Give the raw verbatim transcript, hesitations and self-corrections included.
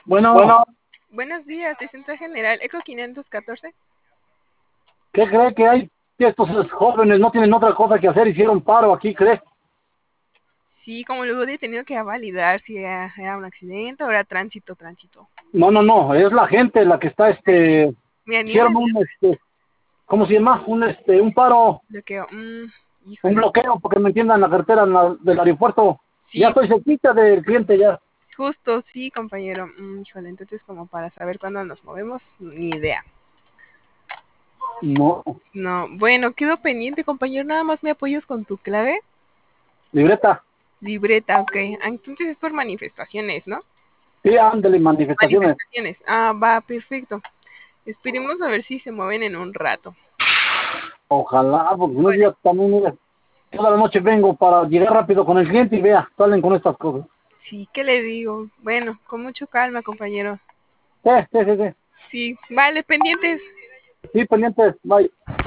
Bueno, bueno, Buenos días, de Central General, Eco quinientos catorce. ¿qué cree que hay? Que estos jóvenes no tienen otra cosa que hacer, hicieron paro aquí, ¿cree? Sí, como luego he tenido que validar si era, era un accidente o era tránsito, tránsito. No, no, no, es la gente la que está, este, Me anima hicieron un, este, ¿cómo se llama? Un, este, un paro, lo que, mmm, un híjole. bloqueo, porque me entiendan la carretera en la- del aeropuerto. Ya Sí, estoy cerquita del cliente ya. justo, sí, compañero. Mm, híjole, entonces como para saber cuándo nos movemos, ni idea. No, No, bueno, quedo pendiente, compañero, nada más me apoyas con tu clave. libreta. Libreta, ok. Ah, entonces es por manifestaciones, ¿no? Sí, ándale, manifestaciones. Manifestaciones. Ah, va, perfecto. Esperemos a ver si se mueven en un rato. Ojalá, porque unos días también, mire, toda la noche vengo para llegar rápido con el cliente y vea, salen con estas cosas. Sí, ¿qué le digo? Bueno, con mucho calma, compañero. Sí, sí, sí, sí. Sí, vale, pendientes. Sí, pendientes, bye.